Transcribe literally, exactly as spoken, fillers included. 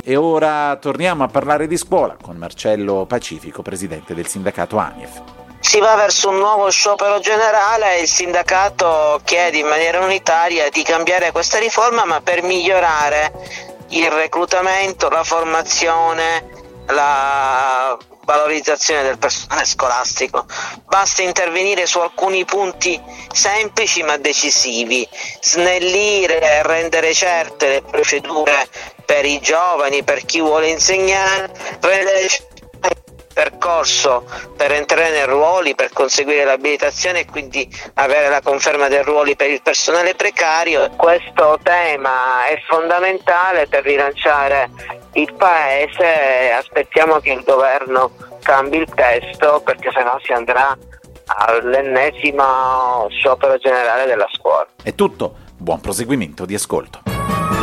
E ora torniamo a parlare di scuola con Marcello Pacifico, presidente del sindacato ANIEF. Si va verso un nuovo sciopero generale e il sindacato chiede in maniera unitaria di cambiare questa riforma, ma per migliorare il reclutamento, la formazione, la valorizzazione del personale scolastico. Basta intervenire su alcuni punti semplici ma decisivi, snellire e rendere certe le procedure per i giovani, per chi vuole insegnare, rendere percorso per entrare nei ruoli, per conseguire l'abilitazione e quindi avere la conferma dei ruoli per il personale precario. Questo tema è fondamentale per rilanciare il Paese. Aspettiamo che il governo cambi il testo, perché sennò si andrà all'ennesimo sciopero generale della scuola. È tutto, buon proseguimento di ascolto.